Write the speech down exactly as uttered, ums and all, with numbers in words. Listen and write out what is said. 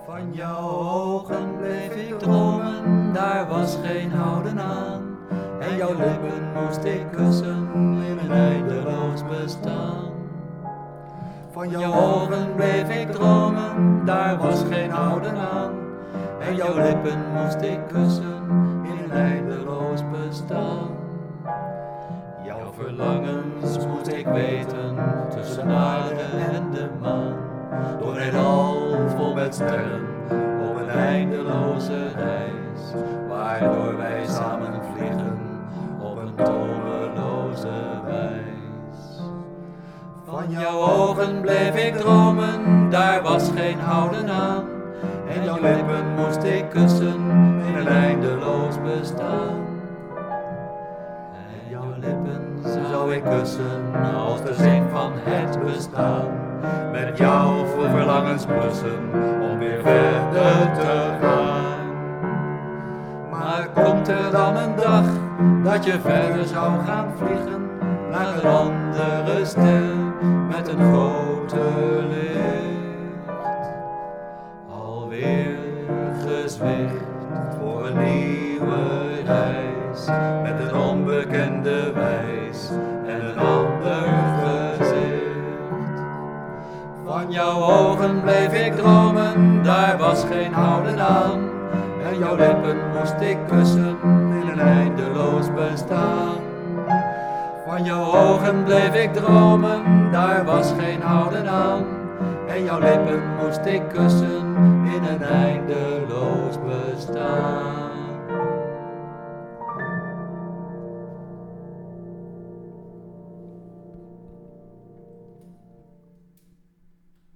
Van jouw ogen bleef ik dromen, daar was geen houden aan. En jouw lippen moest ik kussen in een eindeloos bestaan. Van jouw ogen bleef ik dromen, daar was geen houden aan. En jouw lippen moest ik kussen in een eindeloos bestaan. Jouw verlangens moest ik weten tussen aarde en de maan. Door het al vol met sterren op een eindeloze reis, waardoor wij samen vliegen op een tomeloze wijs. Van jouw ogen bleef ik dromen, daar was geen houden aan. En jouw lippen moest ik kussen in een eindeloos bestaan. En jouw lippen zou ik kussen als de zin van het bestaan. Met jou voor verlangens plussen om weer verder te gaan. Maar komt er dan een dag dat je verder zou gaan vliegen naar een andere ster met een groter licht? Alweer gezwicht voor een nieuwe reis met een onbekende wijs en een ander gezicht. Van jouw ogen bleef ik dromen, daar was geen houden aan. En jouw lippen moest ik kussen in een eindeloos bestaan. Van jouw ogen bleef ik dromen, daar was geen houden aan. En jouw lippen moest ik kussen in een eindeloos